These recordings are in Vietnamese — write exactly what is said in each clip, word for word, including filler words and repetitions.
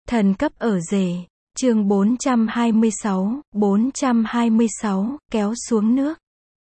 Thần cấp ở rể, chương bốn trăm hai mươi sáu, bốn trăm hai mươi sáu, kéo xuống nước.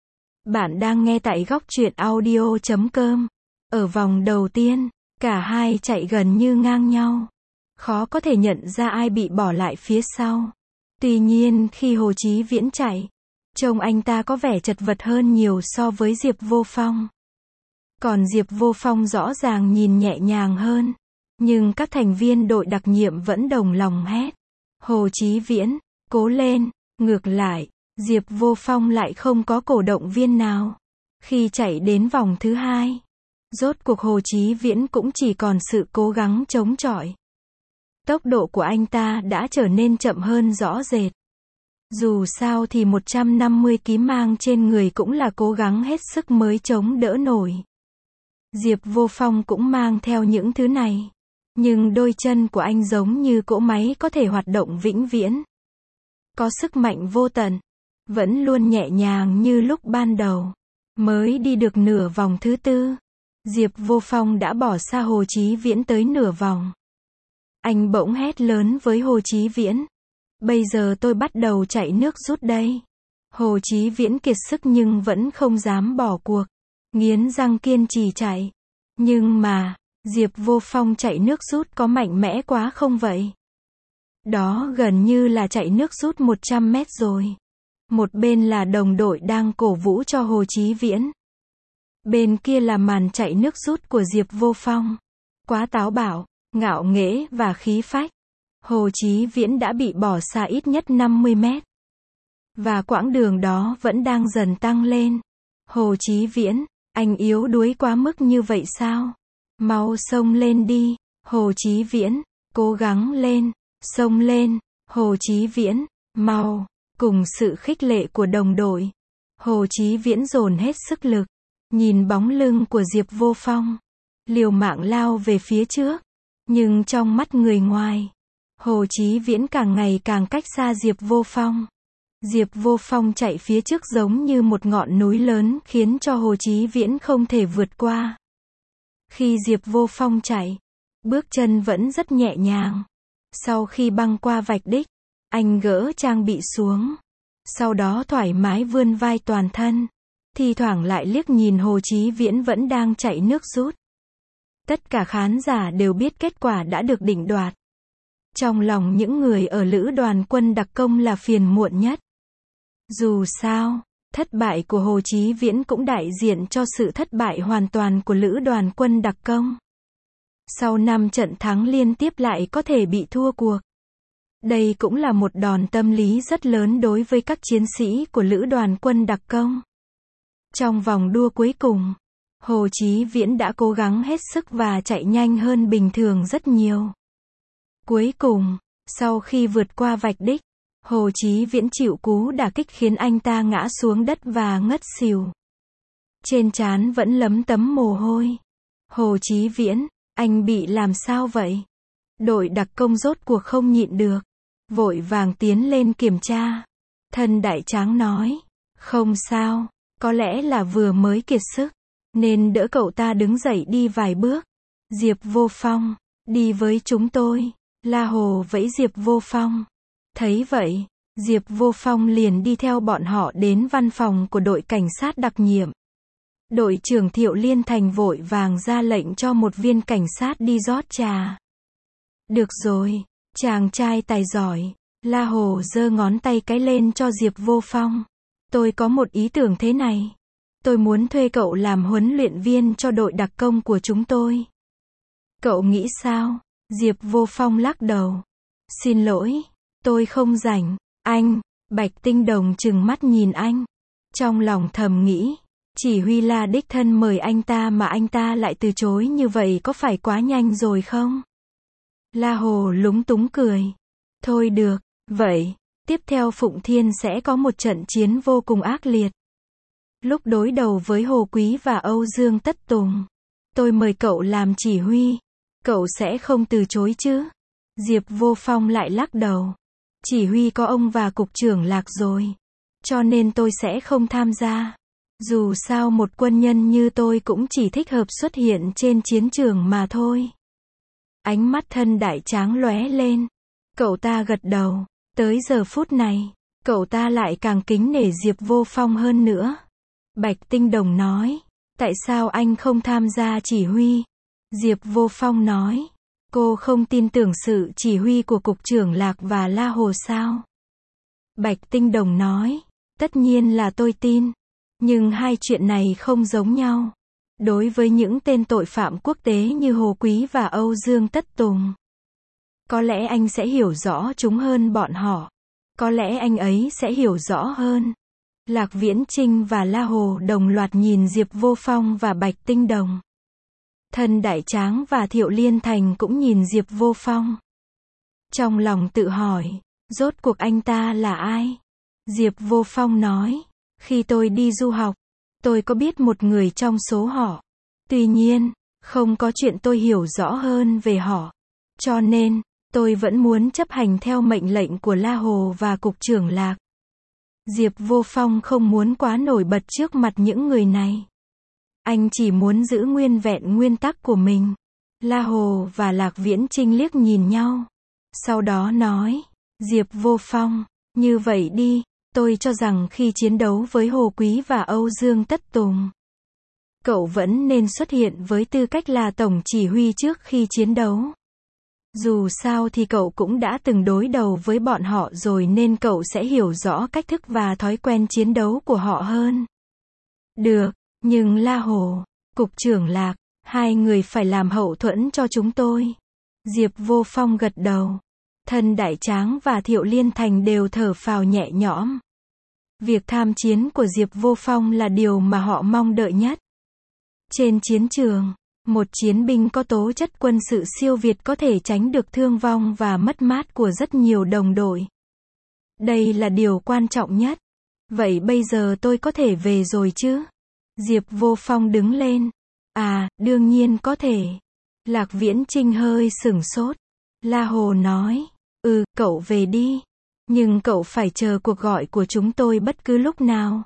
Bạn đang nghe tại góc truyện audio chấm com. Ở vòng đầu tiên, cả hai chạy gần như ngang nhau. Khó có thể nhận ra ai bị bỏ lại phía sau. Tuy nhiên khi Hồ Chí Viễn chạy, trông anh ta có vẻ chật vật hơn nhiều so với Diệp Vô Phong. Còn Diệp Vô Phong rõ ràng nhìn nhẹ nhàng hơn. Nhưng các thành viên đội đặc nhiệm vẫn đồng lòng hét. Hồ Chí Viễn, cố lên. Ngược lại, Diệp Vô Phong lại không có cổ động viên nào. Khi chạy đến vòng thứ hai, rốt cuộc Hồ Chí Viễn cũng chỉ còn sự cố gắng chống chọi. Tốc độ của anh ta đã trở nên chậm hơn rõ rệt. Dù sao thì một trăm năm mươi ki lô gam mang trên người cũng là cố gắng hết sức mới chống đỡ nổi. Diệp Vô Phong cũng mang theo những thứ này. Nhưng đôi chân của anh giống như cỗ máy có thể hoạt động vĩnh viễn. Có sức mạnh vô tận. Vẫn luôn nhẹ nhàng như lúc ban đầu. Mới đi được nửa vòng thứ tư. Diệp Vô Phong đã bỏ xa Hồ Chí Viễn tới nửa vòng. Anh bỗng hét lớn với Hồ Chí Viễn. Bây giờ tôi bắt đầu chạy nước rút đây. Hồ Chí Viễn kiệt sức nhưng vẫn không dám bỏ cuộc. Nghiến răng kiên trì chạy. Nhưng mà, Diệp Vô Phong chạy nước rút có mạnh mẽ quá không vậy? Đó gần như là chạy nước rút một trăm mét rồi. Một bên là đồng đội đang cổ vũ cho Hồ Chí Viễn. Bên kia là màn chạy nước rút của Diệp Vô Phong. Quá táo bạo, ngạo nghễ và khí phách. Hồ Chí Viễn đã bị bỏ xa ít nhất năm mươi mét. Và quãng đường đó vẫn đang dần tăng lên. Hồ Chí Viễn, anh yếu đuối quá mức như vậy sao? Mau xông lên đi, Hồ Chí Viễn, cố gắng lên, xông lên, Hồ Chí Viễn, mau. Cùng sự khích lệ của đồng đội, Hồ Chí Viễn dồn hết sức lực, nhìn bóng lưng của Diệp Vô Phong, liều mạng lao về phía trước, nhưng trong mắt người ngoài, Hồ Chí Viễn càng ngày càng cách xa Diệp Vô Phong. Diệp Vô Phong chạy phía trước giống như một ngọn núi lớn khiến cho Hồ Chí Viễn không thể vượt qua. Khi Diệp Vô Phong chạy, bước chân vẫn rất nhẹ nhàng. Sau khi băng qua vạch đích, anh gỡ trang bị xuống. Sau đó thoải mái vươn vai toàn thân. Thi thoảng lại liếc nhìn Hồ Chí Viễn vẫn đang chạy nước rút. Tất cả khán giả đều biết kết quả đã được định đoạt. Trong lòng những người ở lữ đoàn quân đặc công là phiền muộn nhất. Dù sao, thất bại của Hồ Chí Viễn cũng đại diện cho sự thất bại hoàn toàn của lữ đoàn quân đặc công. Sau năm trận thắng liên tiếp lại có thể bị thua cuộc. Đây cũng là một đòn tâm lý rất lớn đối với các chiến sĩ của lữ đoàn quân đặc công. Trong vòng đua cuối cùng, Hồ Chí Viễn đã cố gắng hết sức và chạy nhanh hơn bình thường rất nhiều. Cuối cùng, sau khi vượt qua vạch đích, Hồ Chí Viễn chịu cú đả kích khiến anh ta ngã xuống đất và ngất xỉu. Trên trán vẫn lấm tấm mồ hôi. Hồ Chí Viễn, anh bị làm sao vậy? Đội đặc công rốt cuộc không nhịn được. Vội vàng tiến lên kiểm tra. Thân đại tráng nói. Không sao, có lẽ là vừa mới kiệt sức. Nên đỡ cậu ta đứng dậy đi vài bước. Diệp Vô Phong, đi với chúng tôi. La Hồ vẫy Diệp Vô Phong. Thấy vậy, Diệp Vô Phong liền đi theo bọn họ đến văn phòng của đội cảnh sát đặc nhiệm. Đội trưởng Thiệu Liên Thành vội vàng ra lệnh cho một viên cảnh sát đi rót trà. Được rồi, chàng trai tài giỏi. La Hồ giơ ngón tay cái lên cho Diệp Vô Phong. Tôi có một ý tưởng thế này. Tôi muốn thuê cậu làm huấn luyện viên cho đội đặc công của chúng tôi. Cậu nghĩ sao? Diệp Vô Phong lắc đầu. Xin lỗi, tôi không rảnh. Anh, Bạch Tinh Đồng trừng mắt nhìn anh. Trong lòng thầm nghĩ, chỉ huy La đích thân mời anh ta mà anh ta lại từ chối như vậy có phải quá nhanh rồi không? La Hồ lúng túng cười. Thôi được, vậy, tiếp theo Phụng Thiên sẽ có một trận chiến vô cùng ác liệt. Lúc đối đầu với Hồ Quý và Âu Dương Tất Tùng, tôi mời cậu làm chỉ huy. Cậu sẽ không từ chối chứ? Diệp Vô Phong lại lắc đầu. Chỉ huy có ông và cục trưởng Lạc rồi. Cho nên tôi sẽ không tham gia. Dù sao một quân nhân như tôi cũng chỉ thích hợp xuất hiện trên chiến trường mà thôi. Ánh mắt thân đại tráng lóe lên. Cậu ta gật đầu. Tới giờ phút này, cậu ta lại càng kính nể Diệp Vô Phong hơn nữa. Bạch Tinh Đồng nói, tại sao anh không tham gia chỉ huy? Diệp Vô Phong nói, cô không tin tưởng sự chỉ huy của Cục trưởng Lạc và La Hồ sao? Bạch Tinh Đồng nói, tất nhiên là tôi tin. Nhưng hai chuyện này không giống nhau. Đối với những tên tội phạm quốc tế như Hồ Quý và Âu Dương Tất Tùng, có lẽ anh sẽ hiểu rõ chúng hơn bọn họ. Có lẽ anh ấy sẽ hiểu rõ hơn. Lạc Viễn Chinh và La Hồ đồng loạt nhìn Diệp Vô Phong và Bạch Tinh Đồng. Thân Đại Tráng và Thiệu Liên Thành cũng nhìn Diệp Vô Phong. Trong lòng tự hỏi, rốt cuộc anh ta là ai? Diệp Vô Phong nói, khi tôi đi du học, tôi có biết một người trong số họ. Tuy nhiên, không có chuyện tôi hiểu rõ hơn về họ. Cho nên, tôi vẫn muốn chấp hành theo mệnh lệnh của La Hồ và Cục trưởng Lạc. Diệp Vô Phong không muốn quá nổi bật trước mặt những người này. Anh chỉ muốn giữ nguyên vẹn nguyên tắc của mình. La Hồ và Lạc Viễn Chinh liếc nhìn nhau. Sau đó nói, Diệp Vô Phong, như vậy đi, tôi cho rằng khi chiến đấu với Hồ Quý và Âu Dương Tất Tùng, cậu vẫn nên xuất hiện với tư cách là tổng chỉ huy trước khi chiến đấu. Dù sao thì cậu cũng đã từng đối đầu với bọn họ rồi nên cậu sẽ hiểu rõ cách thức và thói quen chiến đấu của họ hơn. Được, nhưng La Hồ, Cục trưởng Lạc, hai người phải làm hậu thuẫn cho chúng tôi. Diệp Vô Phong gật đầu. Thân Đại Tráng và Thiệu Liên Thành đều thở phào nhẹ nhõm. Việc tham chiến của Diệp Vô Phong là điều mà họ mong đợi nhất. Trên chiến trường, một chiến binh có tố chất quân sự siêu việt có thể tránh được thương vong và mất mát của rất nhiều đồng đội. Đây là điều quan trọng nhất. Vậy bây giờ tôi có thể về rồi chứ? Diệp Vô Phong đứng lên. À, đương nhiên có thể. Lạc Viễn Chinh hơi sửng sốt. La Hồ nói, ừ, cậu về đi. Nhưng cậu phải chờ cuộc gọi của chúng tôi bất cứ lúc nào.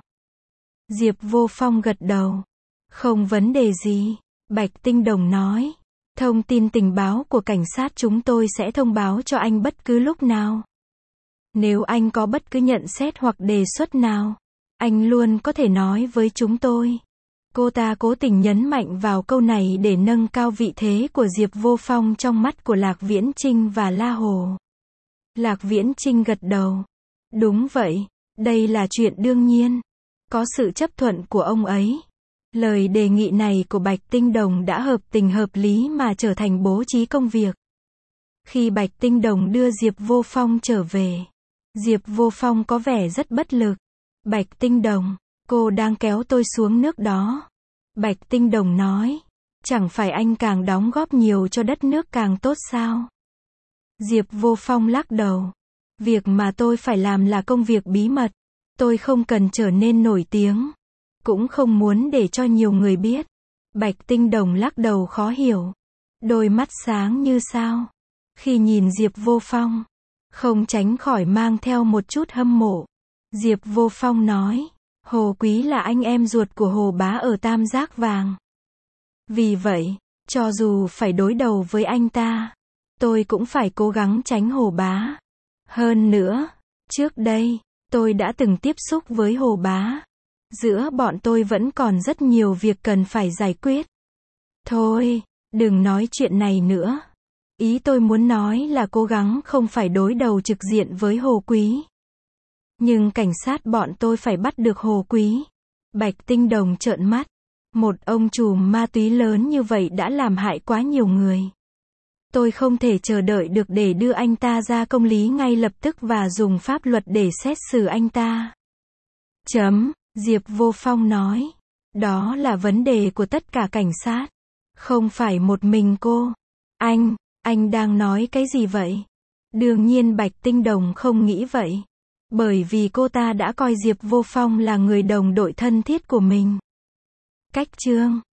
Diệp Vô Phong gật đầu. Không vấn đề gì. Bạch Tinh Đồng nói, thông tin tình báo của cảnh sát chúng tôi sẽ thông báo cho anh bất cứ lúc nào. Nếu anh có bất cứ nhận xét hoặc đề xuất nào, anh luôn có thể nói với chúng tôi. Cô ta cố tình nhấn mạnh vào câu này để nâng cao vị thế của Diệp Vô Phong trong mắt của Lạc Viễn Chinh và La Hồ. Lạc Viễn Chinh gật đầu. Đúng vậy, đây là chuyện đương nhiên. Có sự chấp thuận của ông ấy. Lời đề nghị này của Bạch Tinh Đồng đã hợp tình hợp lý mà trở thành bố trí công việc. Khi Bạch Tinh Đồng đưa Diệp Vô Phong trở về, Diệp Vô Phong có vẻ rất bất lực. Bạch Tinh Đồng, cô đang kéo tôi xuống nước đó. Bạch Tinh Đồng nói, chẳng phải anh càng đóng góp nhiều cho đất nước càng tốt sao? Diệp Vô Phong lắc đầu. Việc mà tôi phải làm là công việc bí mật. Tôi không cần trở nên nổi tiếng. Cũng không muốn để cho nhiều người biết. Bạch Tinh Đồng lắc đầu khó hiểu. Đôi mắt sáng như sao. Khi nhìn Diệp Vô Phong, không tránh khỏi mang theo một chút hâm mộ. Diệp Vô Phong nói, Hồ Quý là anh em ruột của Hồ Bá ở Tam Giác Vàng. Vì vậy, cho dù phải đối đầu với anh ta, tôi cũng phải cố gắng tránh Hồ Bá. Hơn nữa, trước đây, tôi đã từng tiếp xúc với Hồ Bá. Giữa bọn tôi vẫn còn rất nhiều việc cần phải giải quyết. Thôi, đừng nói chuyện này nữa. Ý tôi muốn nói là cố gắng không phải đối đầu trực diện với Hồ Quý. Nhưng cảnh sát bọn tôi phải bắt được Hồ Quý. Bạch Tinh Đồng trợn mắt. Một ông trùm ma túy lớn như vậy đã làm hại quá nhiều người. Tôi không thể chờ đợi được để đưa anh ta ra công lý ngay lập tức và dùng pháp luật để xét xử anh ta. Chấm. Diệp Vô Phong nói. Đó là vấn đề của tất cả cảnh sát. Không phải một mình cô. Anh, anh đang nói cái gì vậy? Đương nhiên Bạch Tinh Đồng không nghĩ vậy. Bởi vì cô ta đã coi Diệp Vô Phong là người đồng đội thân thiết của mình. Cách chương